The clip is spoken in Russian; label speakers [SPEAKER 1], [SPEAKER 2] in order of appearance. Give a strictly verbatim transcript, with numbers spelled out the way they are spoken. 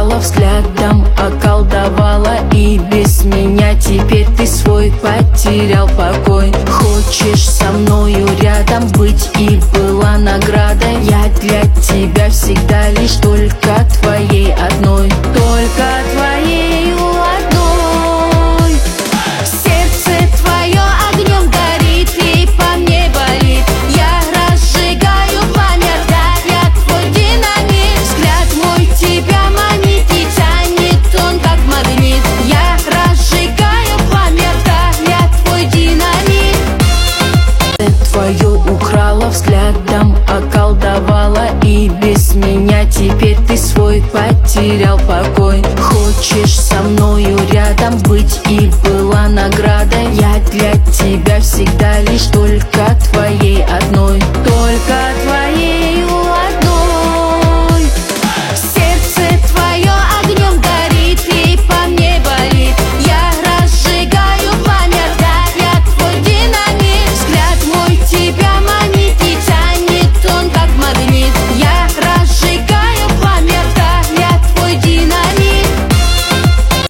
[SPEAKER 1] украла, взглядом околдовала, и без меня теперь ты свой потерял покой. Хочешь со мною рядом быть и была наградой? Я для тебя всегда лишь только твоей одной, только твоей одной. Сердце твое огнем горит и по мне болит. Я разжигаю пламя, да, я твой динамит. Взгляд мой тебя манит и тянет он как магнит. Я разжигаю пламя, да, я твой динамит. Твою украла, взглядом околдовала, и без меня теперь ты свой потерял покой. Хочешь со мною рядом быть и была наградой?